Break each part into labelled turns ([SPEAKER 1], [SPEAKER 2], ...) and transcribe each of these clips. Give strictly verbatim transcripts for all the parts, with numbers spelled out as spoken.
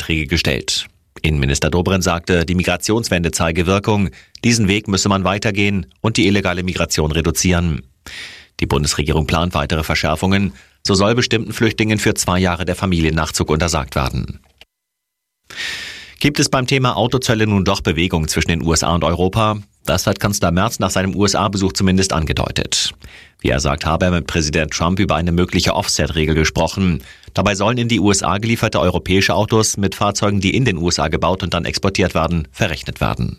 [SPEAKER 1] Anträge gestellt. Innenminister Dobrindt sagte, die Migrationswende zeige Wirkung. Diesen Weg müsse man weitergehen und die illegale Migration reduzieren. Die Bundesregierung plant weitere Verschärfungen. So soll bestimmten Flüchtlingen für zwei Jahre der Familiennachzug untersagt werden. Gibt es beim Thema Autozölle nun doch Bewegung zwischen den U S A und Europa? Das hat Kanzler Merz nach seinem U S A-Besuch zumindest angedeutet. Wie er sagt, habe er mit Präsident Trump über eine mögliche Offset-Regel gesprochen. Dabei sollen in die U S A gelieferte europäische Autos mit Fahrzeugen, die in den U S A gebaut und dann exportiert werden, verrechnet werden.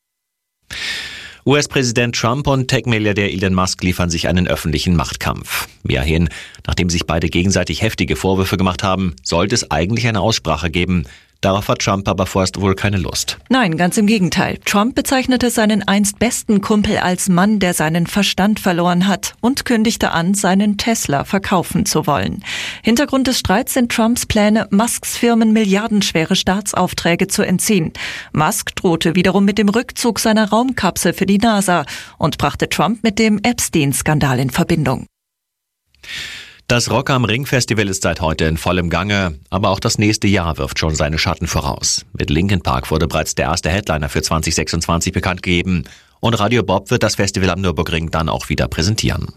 [SPEAKER 1] U S-Präsident Trump und Tech-Milliardär Elon Musk liefern sich einen öffentlichen Machtkampf. Immerhin, nachdem sich beide gegenseitig heftige Vorwürfe gemacht haben, sollte es eigentlich eine Aussprache geben. Darauf hat Trump aber vorerst wohl keine Lust.
[SPEAKER 2] Nein, ganz im Gegenteil. Trump bezeichnete seinen einst besten Kumpel als Mann, der seinen Verstand verloren hat und kündigte an, seinen Tesla verkaufen zu wollen. Hintergrund des Streits sind Trumps Pläne, Musks Firmen milliardenschwere Staatsaufträge zu entziehen. Musk drohte wiederum mit dem Rückzug seiner Raumkapsel für die NASA und brachte Trump mit dem Epstein-Skandal in Verbindung.
[SPEAKER 1] Das Rock am Ring Festival ist seit heute in vollem Gange, aber auch das nächste Jahr wirft schon seine Schatten voraus. Mit Linkin Park wurde bereits der erste Headliner für zwanzig sechsundzwanzig bekannt gegeben und Radio Bob wird das Festival am Nürburgring dann auch wieder präsentieren.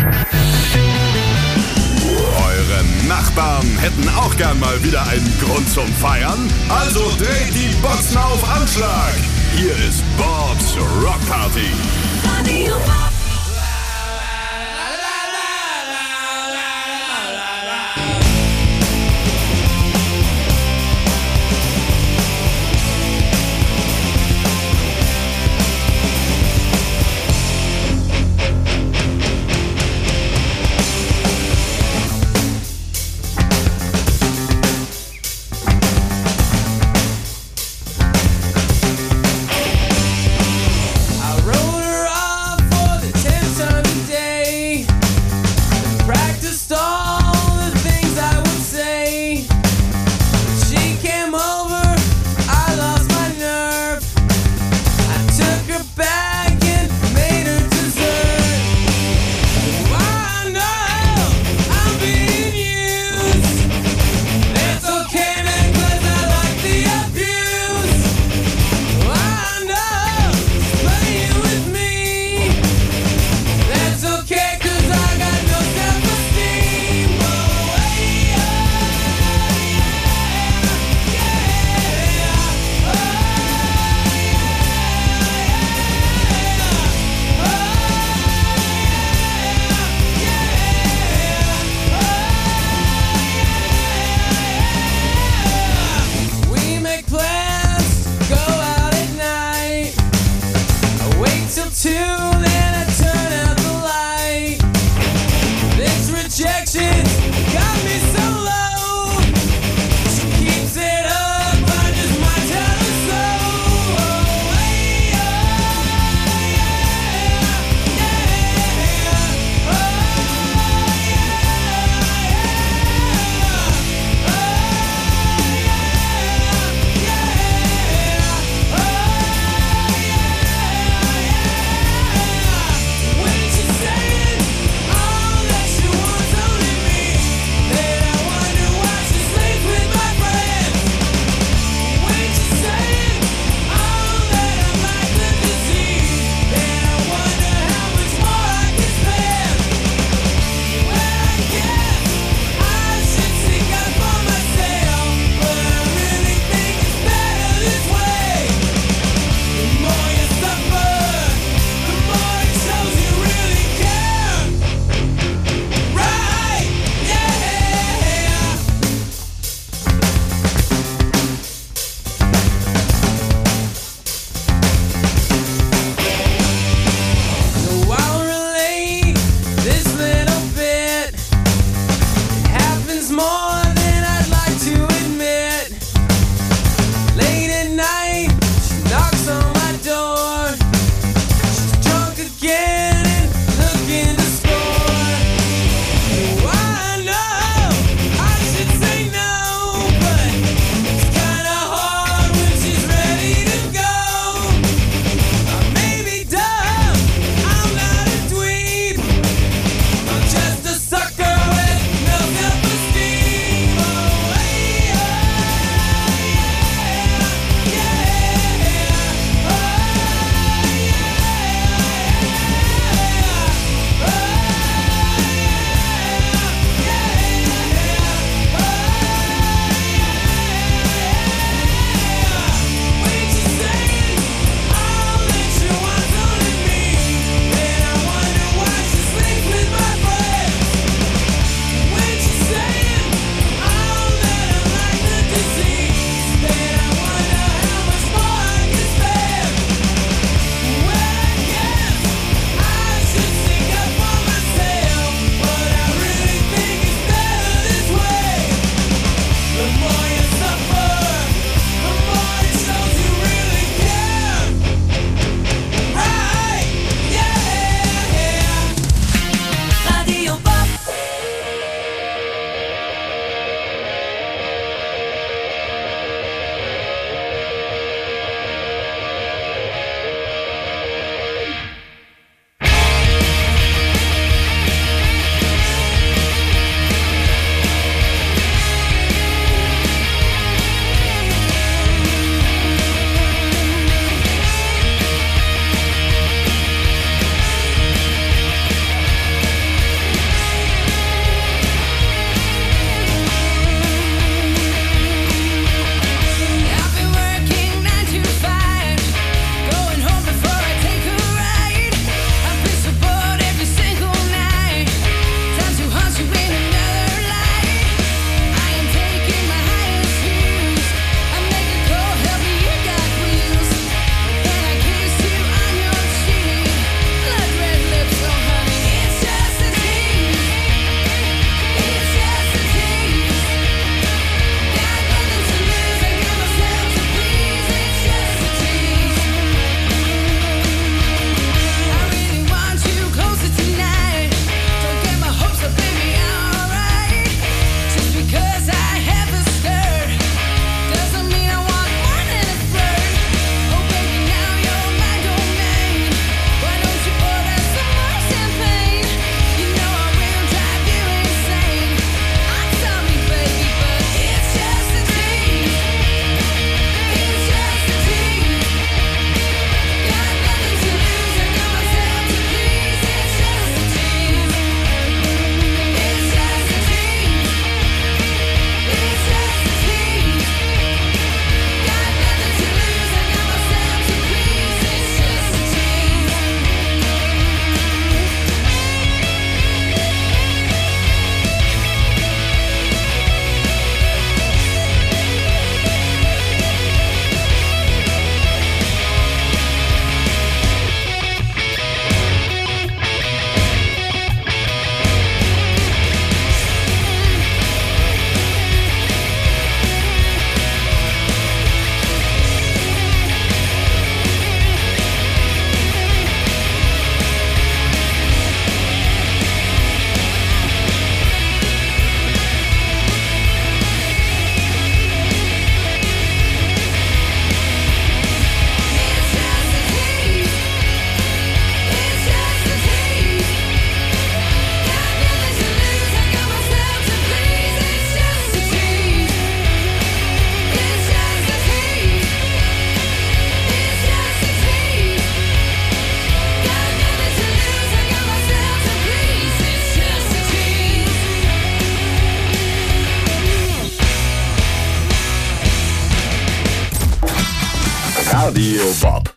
[SPEAKER 3] Eure Nachbarn hätten auch gern mal wieder einen Grund zum Feiern? Also dreht die Boxen auf Anschlag! Hier ist Bobs Rock Party. Radio Bob.
[SPEAKER 4] I wrote her off for the
[SPEAKER 3] Radio Bob.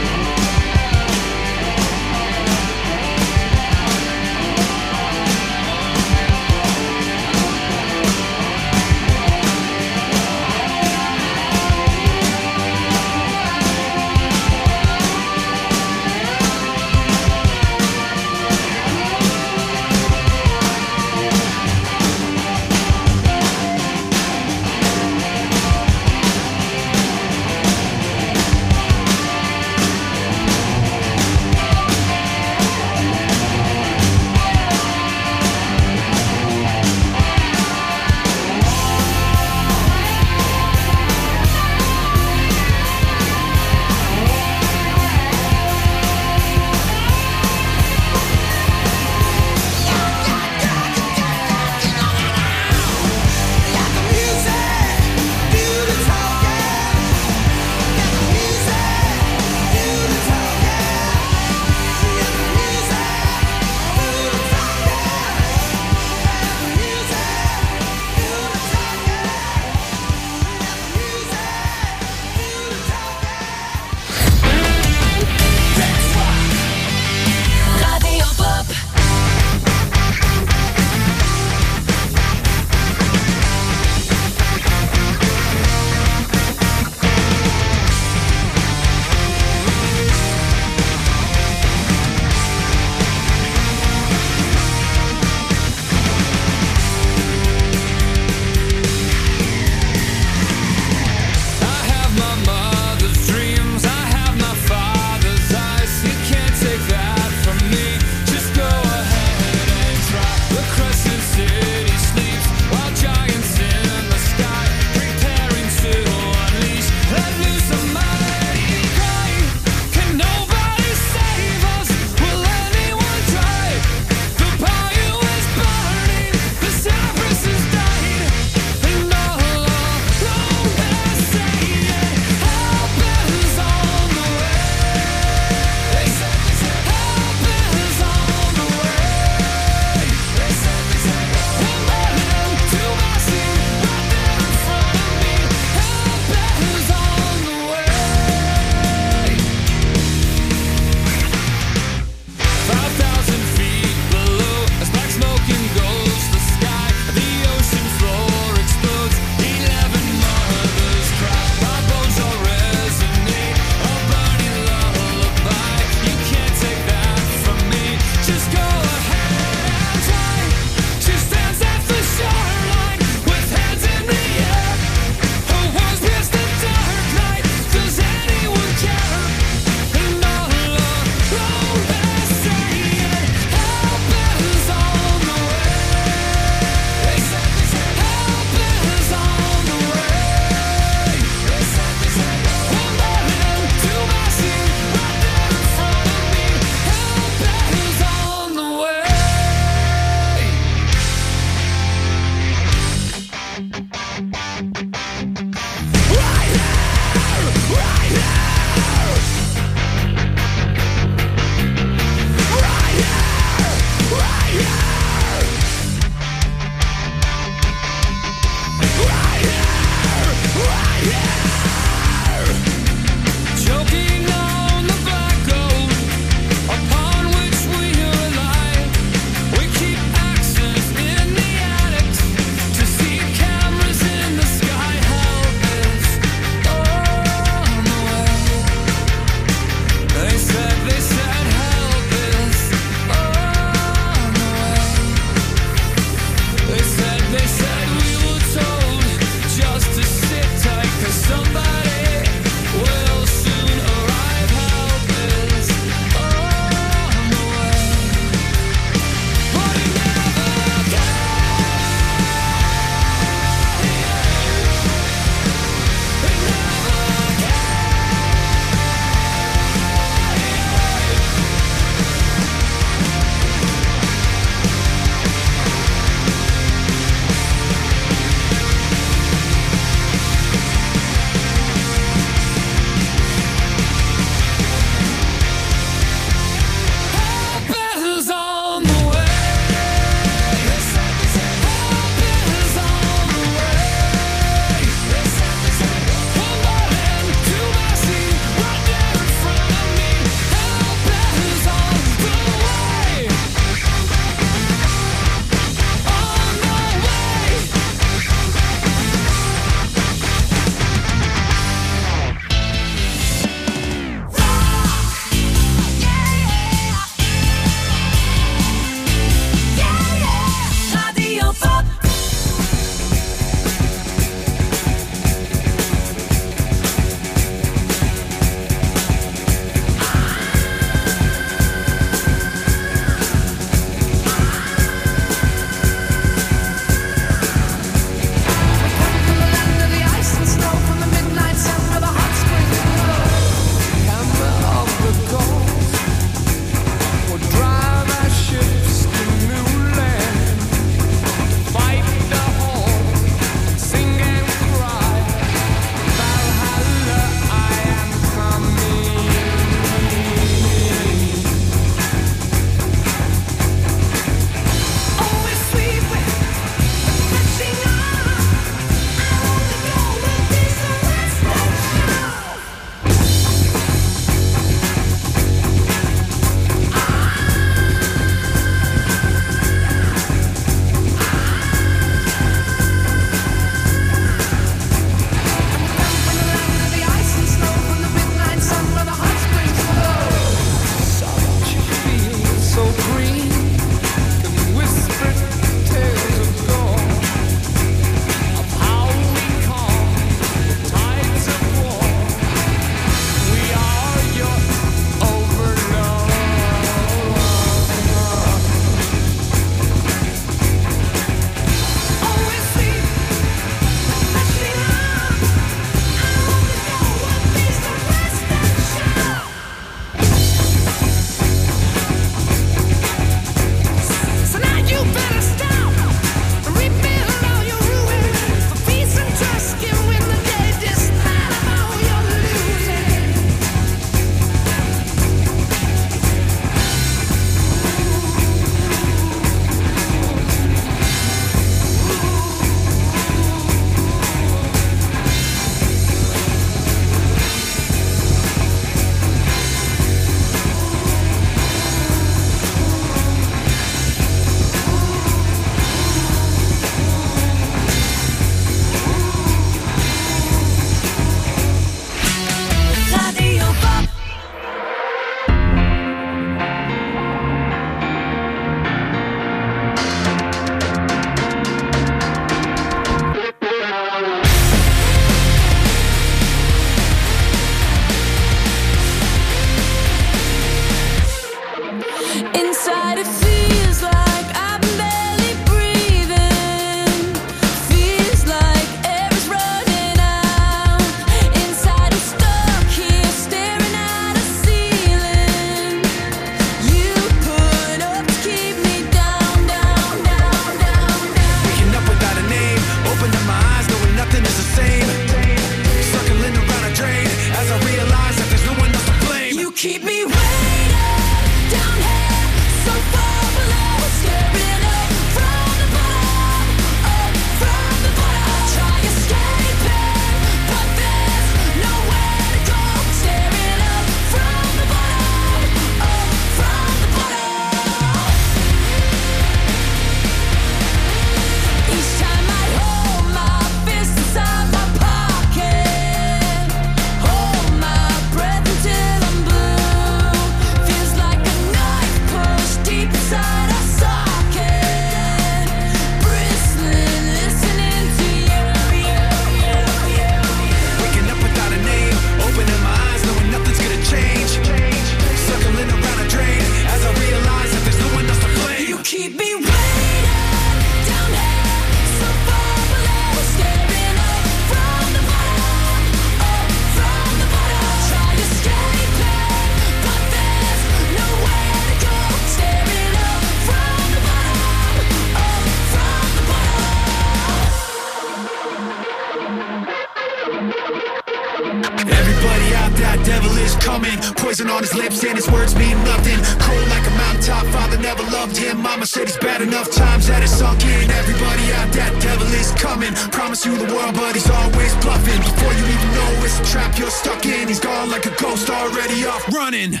[SPEAKER 4] poison on his lips and his words mean nothing. Cold like a mountaintop, father never loved him. Mama said he's bad enough times that it's sunk in. Everybody out, that devil is coming. Promise you the world, but he's always bluffing. Before you even know it's a trap you're stuck in, he's gone like a ghost already off running.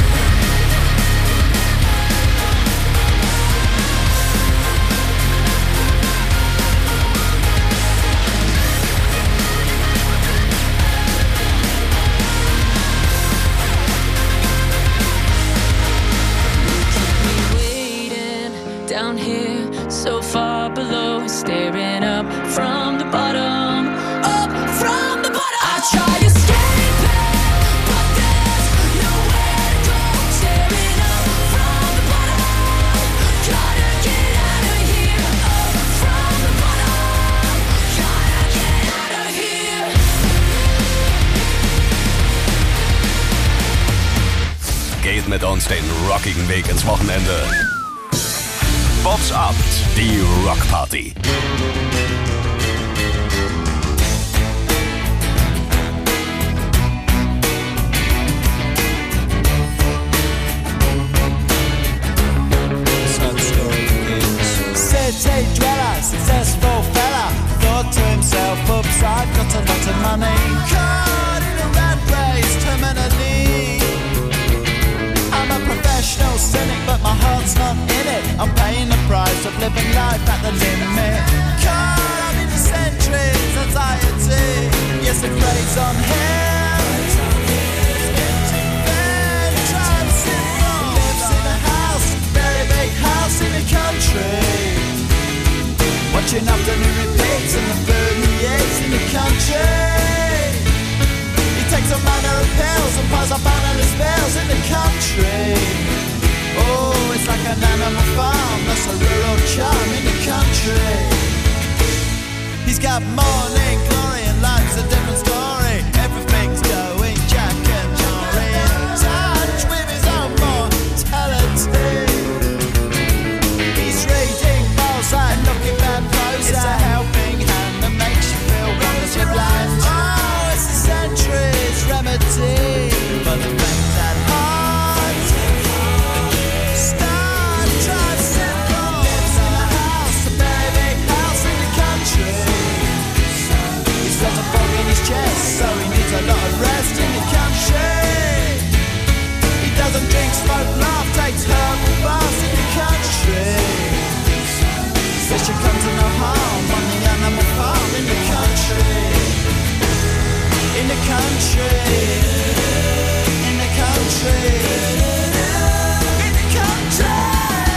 [SPEAKER 5] Down here, so far below, staring up from the bottom, up from the bottom. I try escaping, but there's nowhere to go. Staring up from the bottom, gotta get out of here. Up from the bottom, gotta get out of here.
[SPEAKER 3] Geht mit uns den rockigen Weg ins Wochenende. Bobs Abend, die Rockparty.
[SPEAKER 6] City dweller, successful fella, thought to himself, oops, I've got a lot of money. Caught in a rat race, terminally. I'm a professional cynic, but my heart's not in it. I'm paying the price of living life at the limit. Caught up in the centuries, anxiety. Yes, it preys on him. Getting bad, trying to simple. Lives in a house, very big house in the country. Watching afternoon repeats and the food he eats in the country. He takes all manner of pills and piles up analyst bills in the country. Oh, it's like an animal farm, that's a rural charm in the country. He's got morning glory and life's a different story. Everything's going Jack and Jory in touch with his own mortality. He's reading Balzac, looking bad Prozac. It's a helping hand that makes you feel wonderfully blind. Oh, it's a century's remedy for the fact that heart start try simple. Lives in a house, a very big house in the country. He's got a fog in his chest, so he needs a lot of rest in the country. He doesn't drink, smoke, laugh, takes herbal baths in the country. Says she comes to no harm on the animal farm in the country. In the country. In the country. In the country.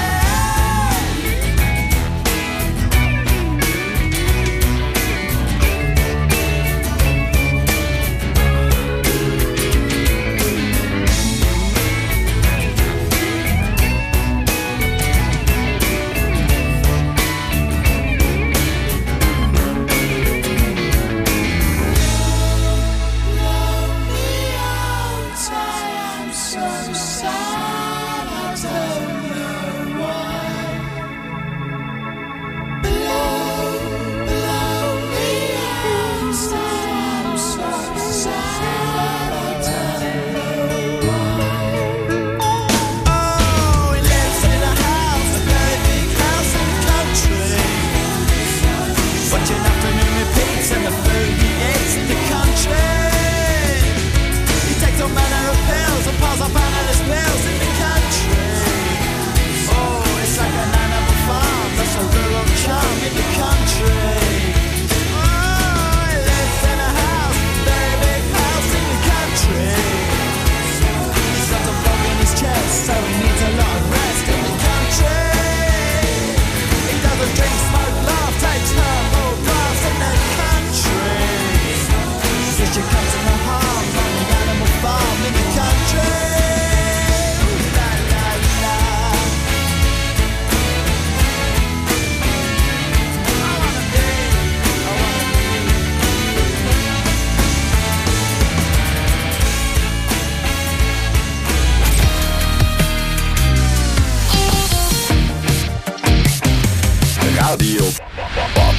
[SPEAKER 3] Radio Bob.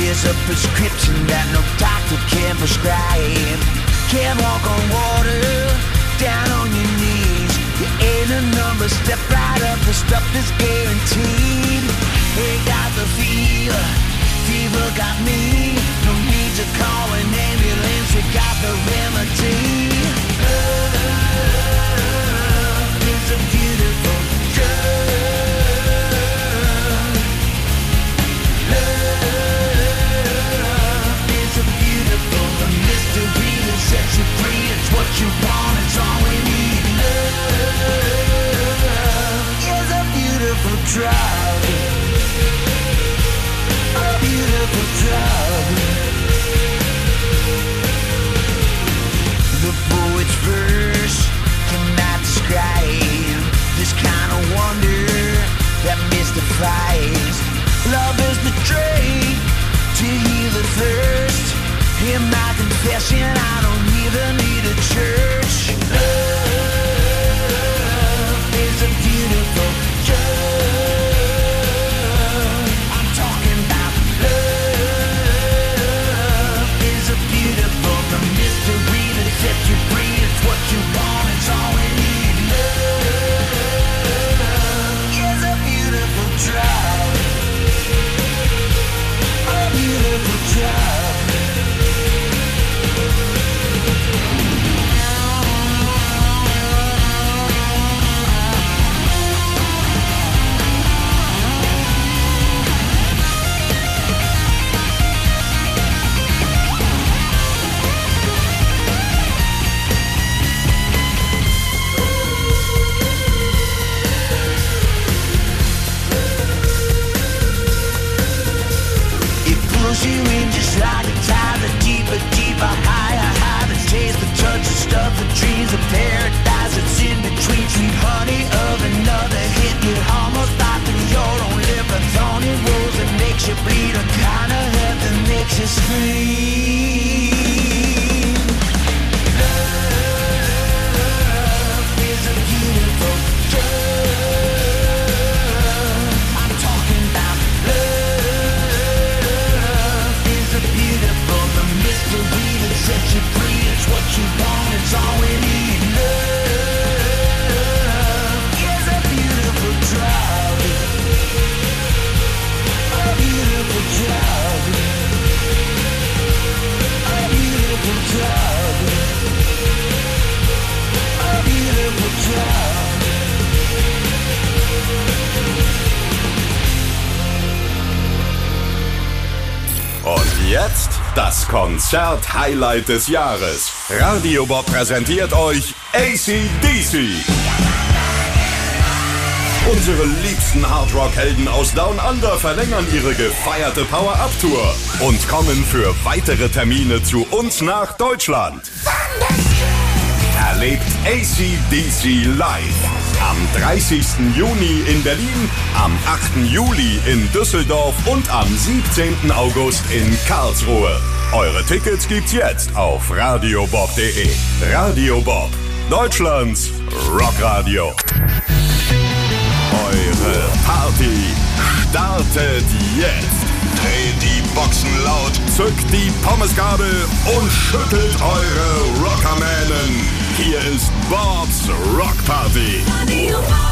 [SPEAKER 6] Here's a prescription that no doctor can prescribe. Can't walk on water, down on your knees. You ain't a number, step right up, the stuff is guaranteed. Ain't got the fever, fever got me. No need to call an ambulance, we got the remedy. Love is a beautiful drug. Love is a beautiful mystery that sets you free. It's what you want, it's all we need. Love is a beautiful drug. A beautiful drug. The poet's verse cannot describe this kind of wonder that mystifies. Love is the drink to heal the thirst. In my confession, I don't even need a church. Love is a beautiful drug. I'm talking about love is a beautiful, the mystery that sets you free. It's what you want, it's all we need. Love is a beautiful drug. A beautiful drug. You in just like a tide, the deeper, deeper, higher, higher. The taste, the touch, the stuff, the dreams of paradise. It's in between, sweet honey of another hit. It almost like through your own lip, a thorny rose that makes you bleed, a kind of hurt that makes you scream. Love is a beautiful drug. I'm talking about beautiful, the mystery that sets you free. It's what you want, it's all we need. Love is a beautiful drug. A beautiful drug. A beautiful drug. A beautiful drug.
[SPEAKER 3] Und jetzt das Konzert-Highlight des Jahres. Radio Bob präsentiert euch A C D C. Unsere liebsten Hardrock-Helden aus Down Under verlängern ihre gefeierte Power-Up-Tour und kommen für weitere Termine zu uns nach Deutschland. Erlebt A C D C live. Am dreißigsten Juni in Berlin, am achten Juli in Düsseldorf und am siebzehnten August in Karlsruhe. Eure Tickets gibt's jetzt auf radiobob punkt de. Radio Bob, Deutschlands Rockradio. Eure Party startet jetzt. Dreht die Boxen laut, zückt die Pommesgabel und schüttelt eure Rockermähnen. Hier ist Bob's Rock Party. Radio Bob.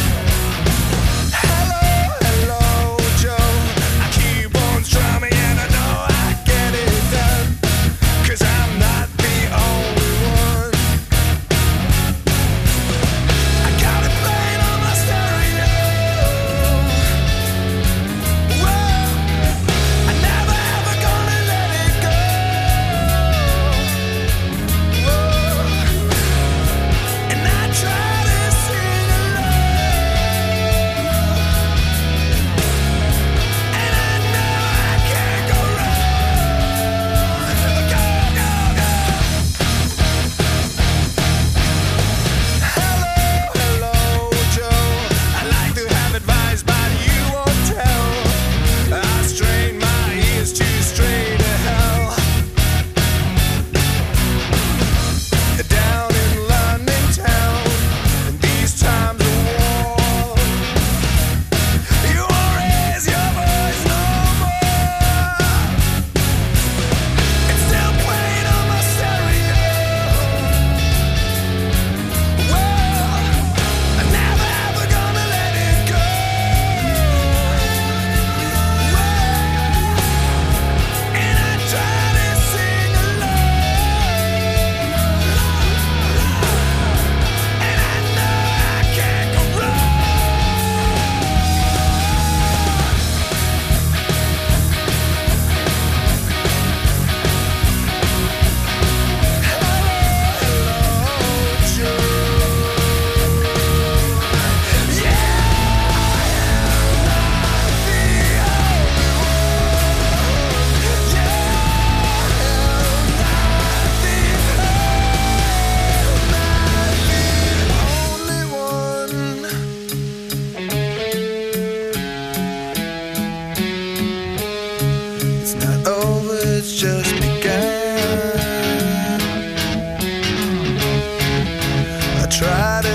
[SPEAKER 7] Hello, Joe. I keep on strumming and I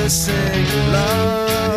[SPEAKER 6] to sing love.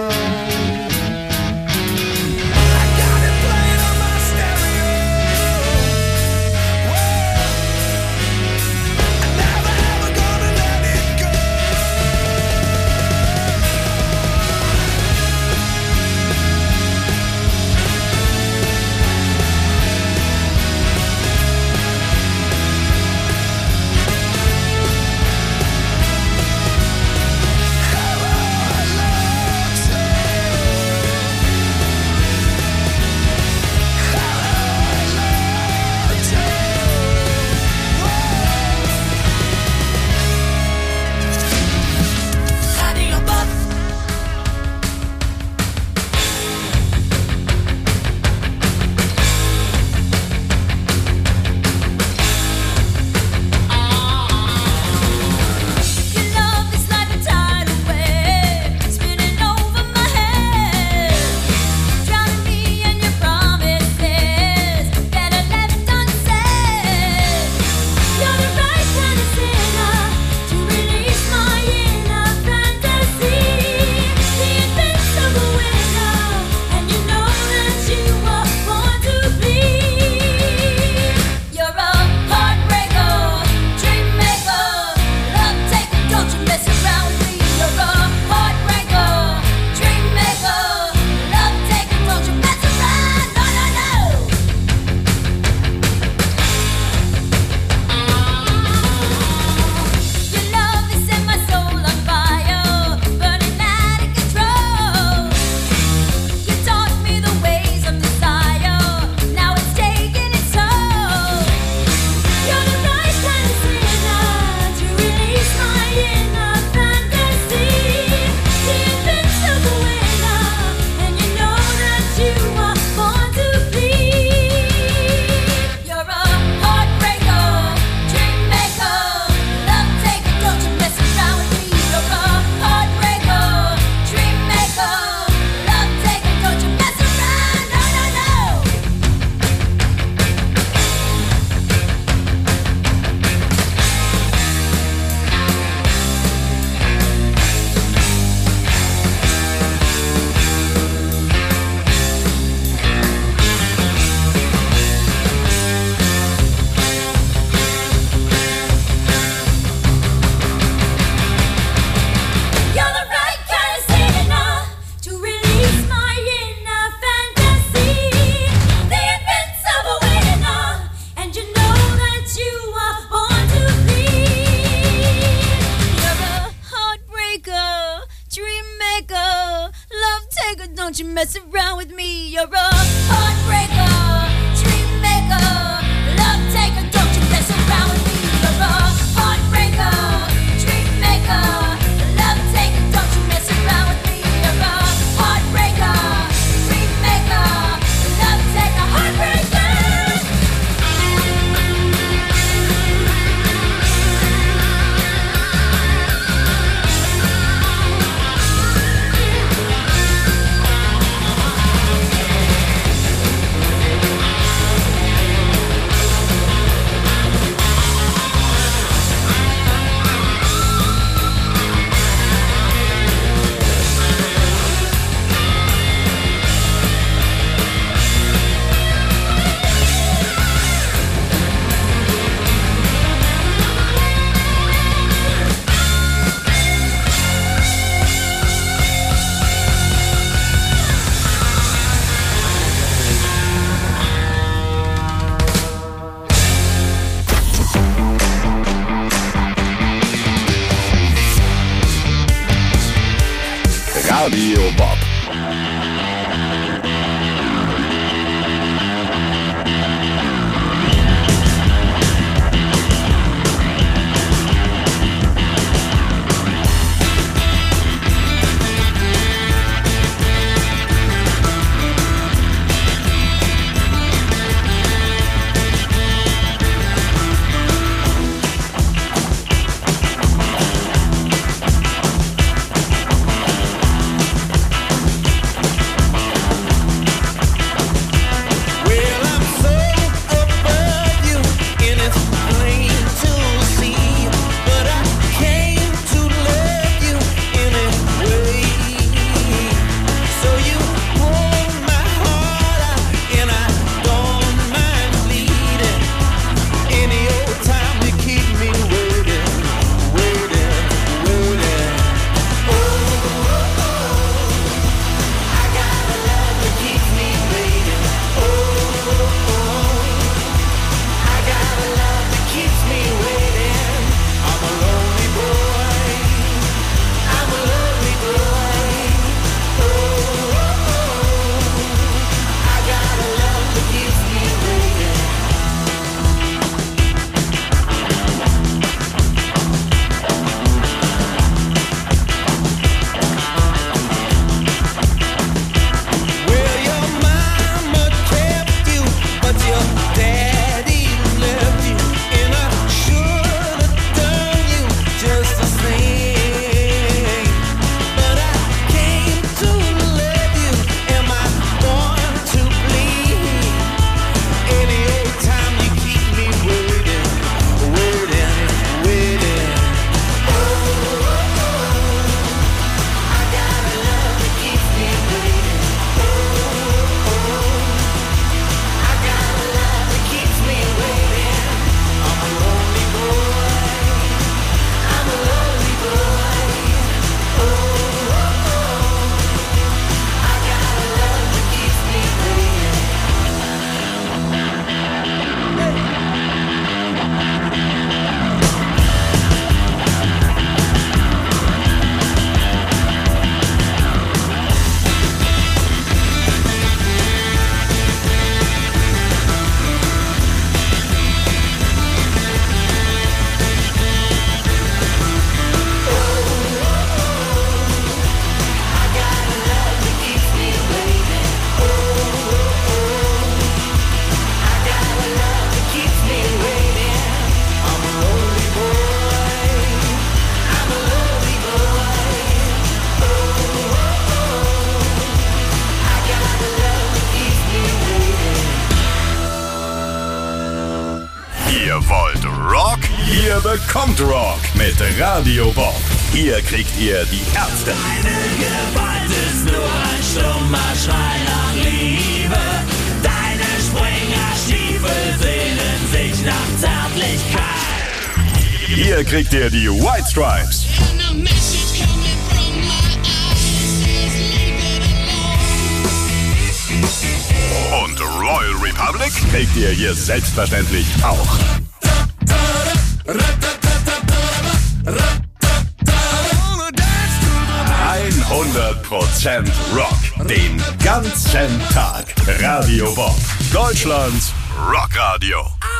[SPEAKER 5] Don't you mess around with me, you're a heartbreaker, dream maker, love taker. Don't you mess around with me, you're a heartbreaker, dream maker, love taker. Don't you mess around with me, you're a heartbreaker, dream maker, love taker, heartbreaker.
[SPEAKER 3] Radio Bob. Hier kommt Rock mit Radio Bob. Hier kriegt ihr die Ärzte.
[SPEAKER 7] Deine Gewalt ist nur ein stummer Schrei nach Liebe. Deine Springerstiefel sehnen sich nach Zärtlichkeit.
[SPEAKER 3] Hier kriegt ihr die White Stripes. Und Royal Republic kriegt ihr hier selbstverständlich auch. hundert Prozent Rock, den ganzen Tag. Radio Bob, Deutschlands Rockradio.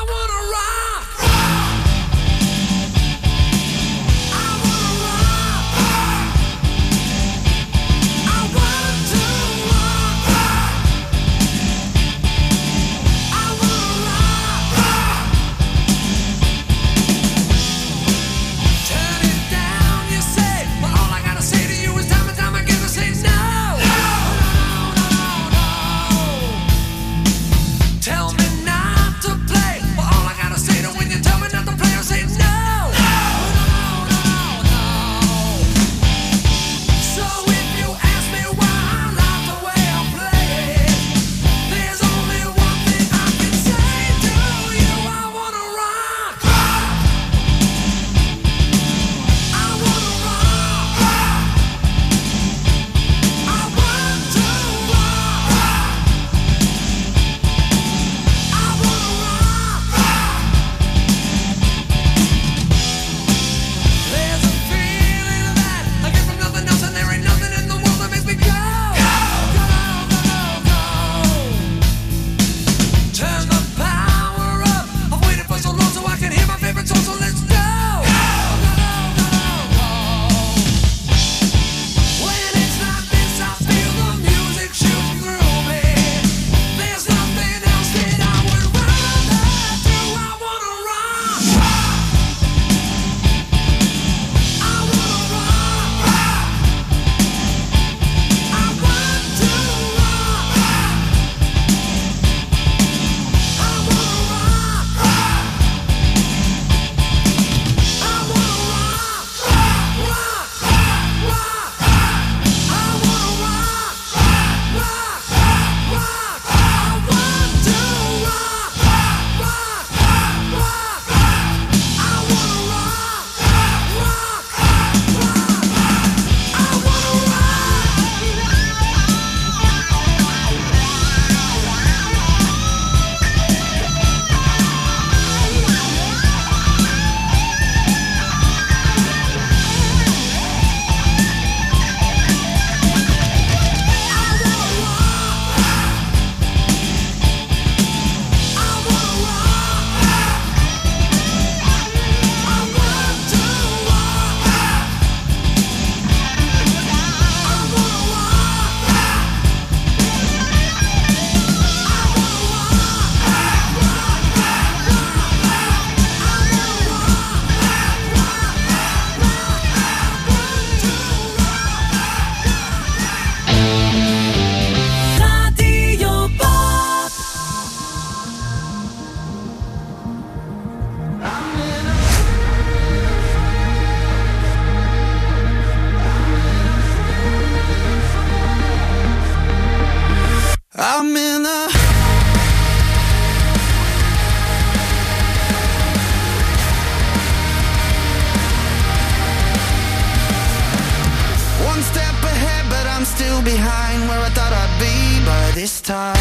[SPEAKER 6] this time.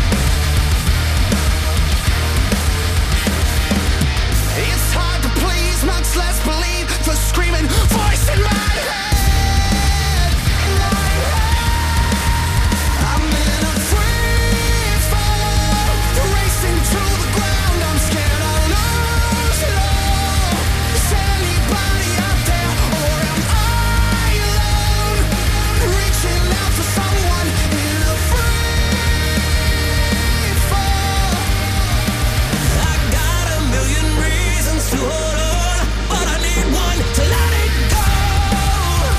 [SPEAKER 6] It's hard to please, much less believe the screaming voice in my head. I'm in a free fall, racing to the ground. I'm scared I'll lose it all. Is anybody out there, or am I alone? Reaching out for someone in a free fall. I got a million reasons to hold on, but I need one to let it go.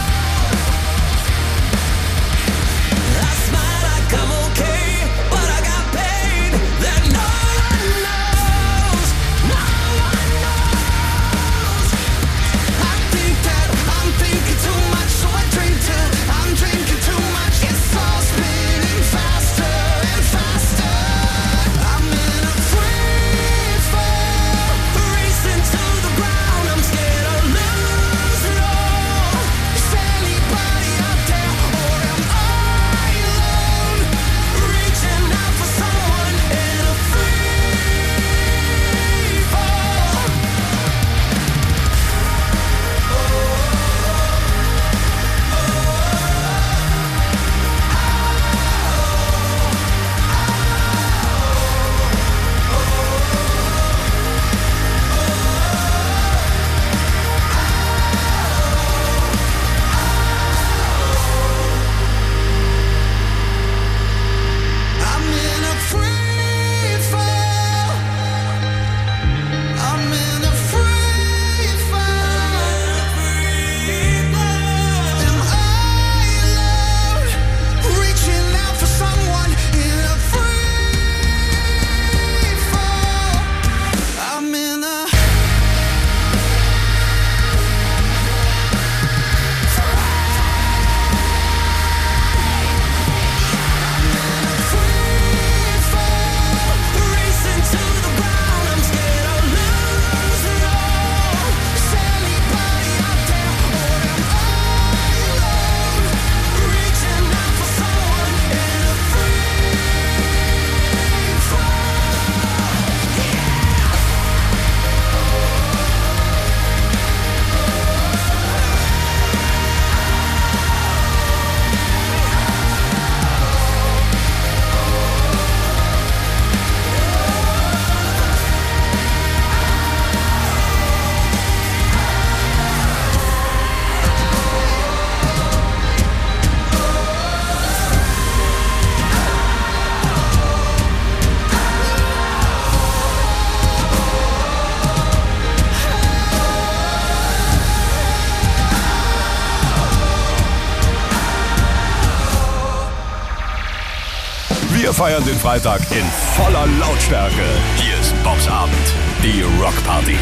[SPEAKER 3] Wir feiern den Freitag in voller Lautstärke. Hier ist Bobs Abend, die Rockparty.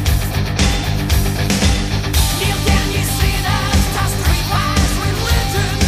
[SPEAKER 5] You can you see that? That's streetwise religion.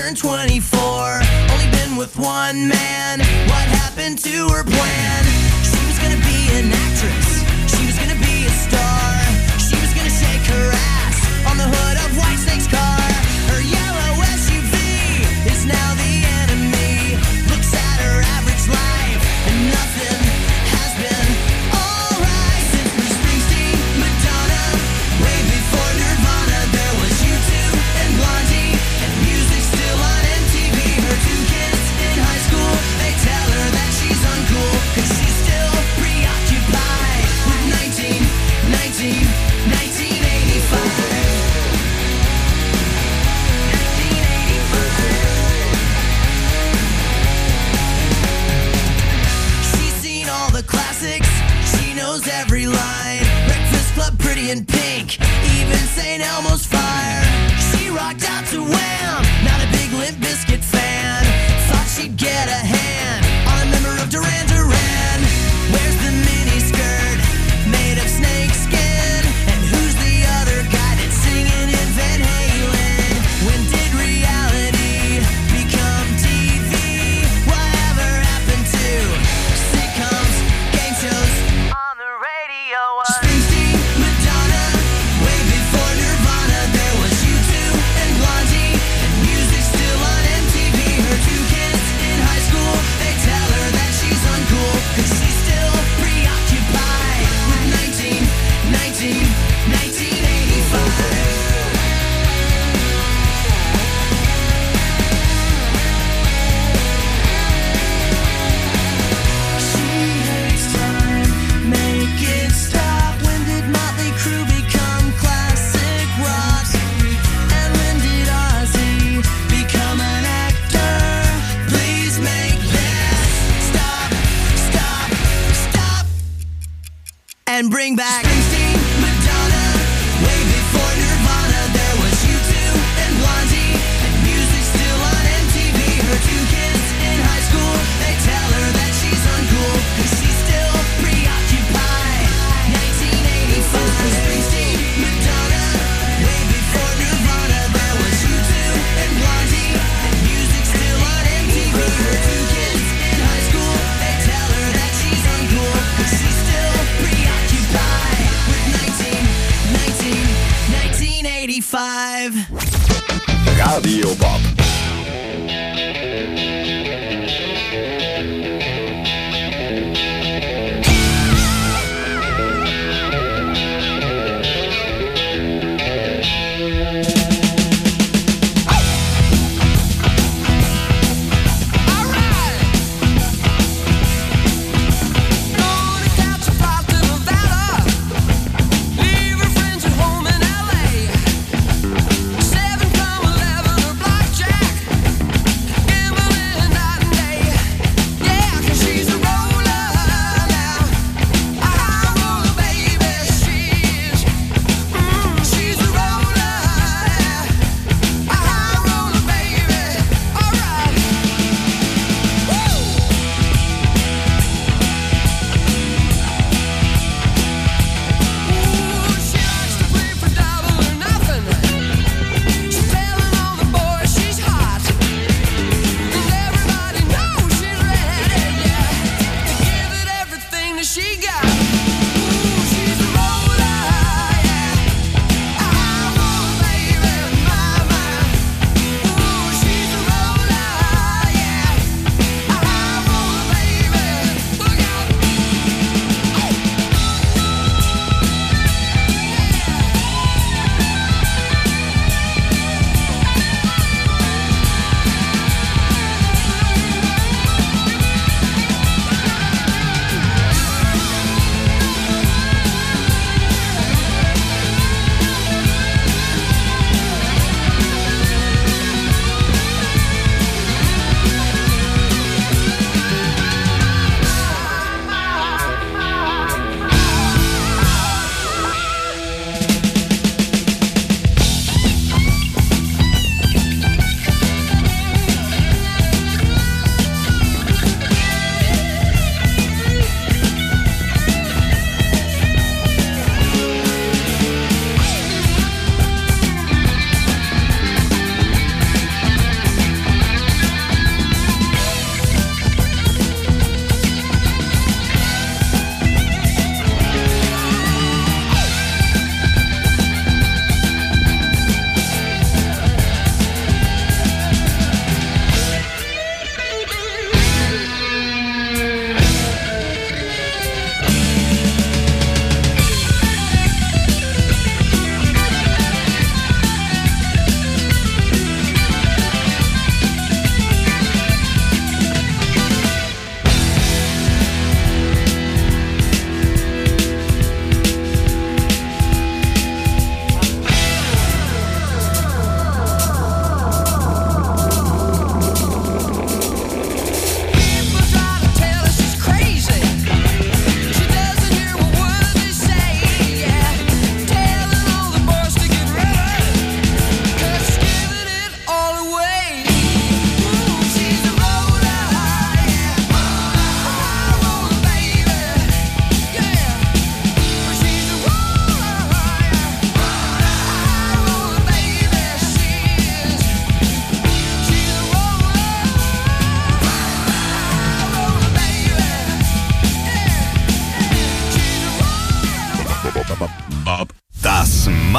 [SPEAKER 8] turned twenty-four, only been with one man. What happened to her plan? She was gonna be an actress, she was gonna be a star, she was gonna shake her ass on the hood of Whitesnake's car. Her yellow S U V is now the enemy. Looks at her average life and nothing has been alright since Bruce Springsteen, Madonna, way before Nirvana. There was U two and Blondie, and music still on M T V. Her two kids in high school, they tell her that she's uncool, cause she's still preoccupied with nineteen, nineteen, nineteen eighty-five. Classics, she knows every line. Breakfast Club, Pretty in Pink, even Saint Elmo's Fire. She rocked out to Wham, not a big Limp Bizkit fan. Thought she'd get a hand on a member of Duran Duran. Where's the mini skirt made of snake skin? And who's the other guy that's singing in Van Halen? When did reality become T V? Whatever happened to sitcoms, game shows on the radio? Springsteen, Madonna, way before Nirvana. There was U two and Blondie, and music still on M T V. Her two kids in high school, they tell her that she's uncool, cause she's still preoccupied with nineteen, nineteen, nineteen eighty-five. She hates time, make it stop. When did Motley Crue become classic rock? And when did Ozzy become an actor? Please make this stop, stop, stop, and bring back Springsteen, Madonna, way before Nirvana. There was U two and Blondie, and music still on M T V. Her two kids in high school, they tell her that she's uncool, cause she's still preoccupied. nineteen eighty-five. Springsteen, Madonna, way before Nirvana. There was U two and Blondie, and music still on M T V. Her two kids in high school, they tell her that she's uncool, cause she's still preoccupied.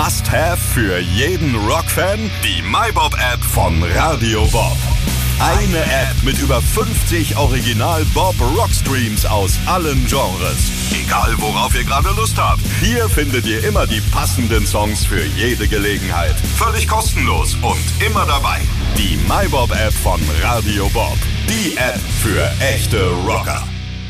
[SPEAKER 3] Must-Have für jeden Rockfan? Die MyBob-App von Radio Bob. Eine App mit über fünfzig Original-Bob-Rockstreams aus allen Genres. Egal, worauf ihr gerade Lust habt. Hier findet ihr immer die passenden Songs für jede Gelegenheit. Völlig kostenlos und immer dabei. Die MyBob-App von Radio Bob. Die App für echte Rocker.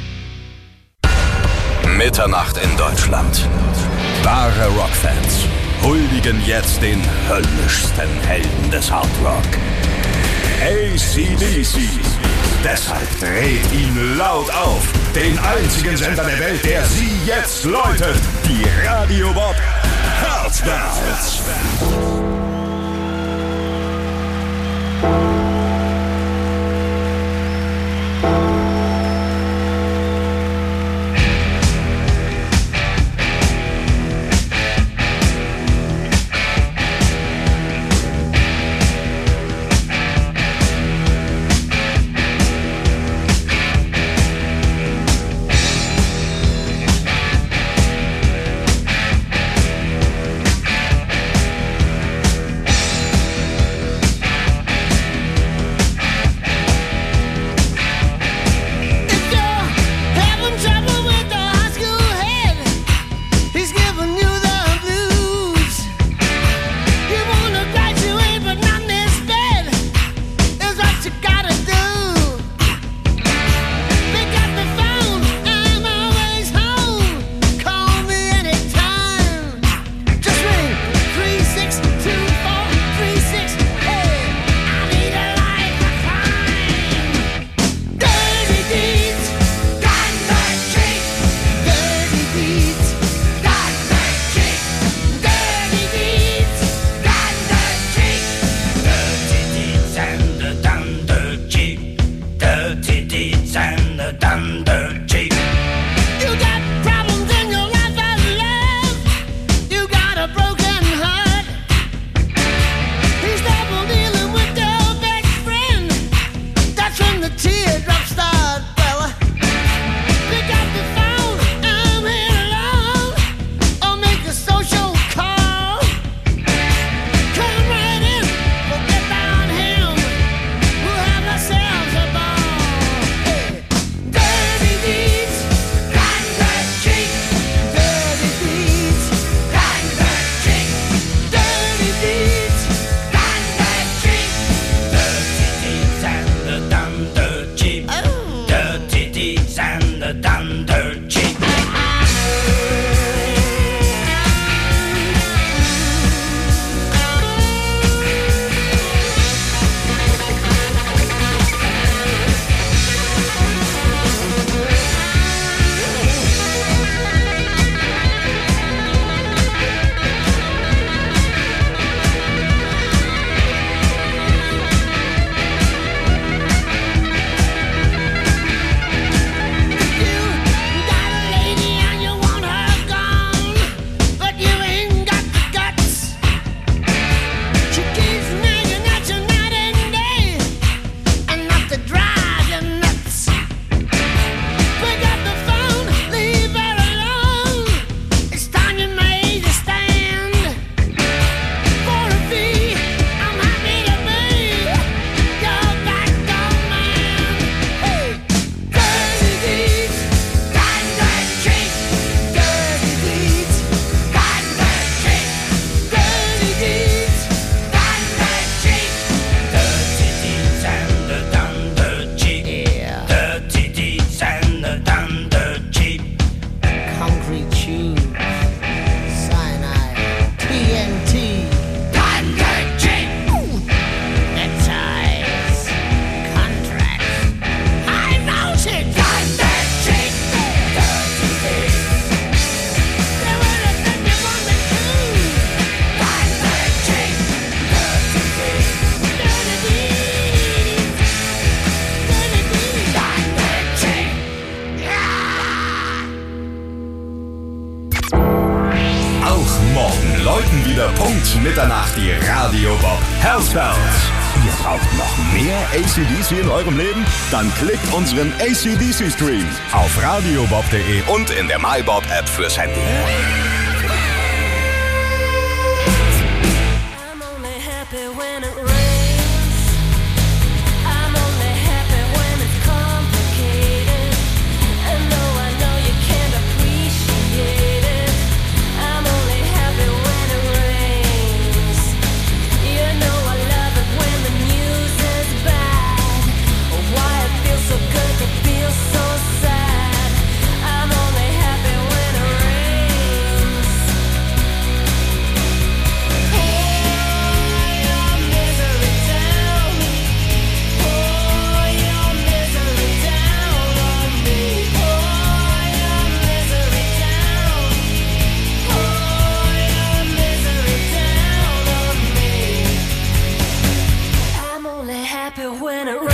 [SPEAKER 3] Mitternacht in Deutschland. Wahre Rockfans huldigen jetzt den höllischsten Helden des Hardrock. A C D C. Deshalb dreht ihn laut auf. Den einzigen Sender der Welt, der sie jetzt läutet. Die Radio Bob Herzbells. wieder Punkt Mitternacht die Radio Bob Herzbells. Ihr braucht noch mehr A C D C in eurem Leben? Dann klickt unseren A C D C Stream auf radiobob punkt de und in der MyBob App fürs Handy.
[SPEAKER 9] happy when it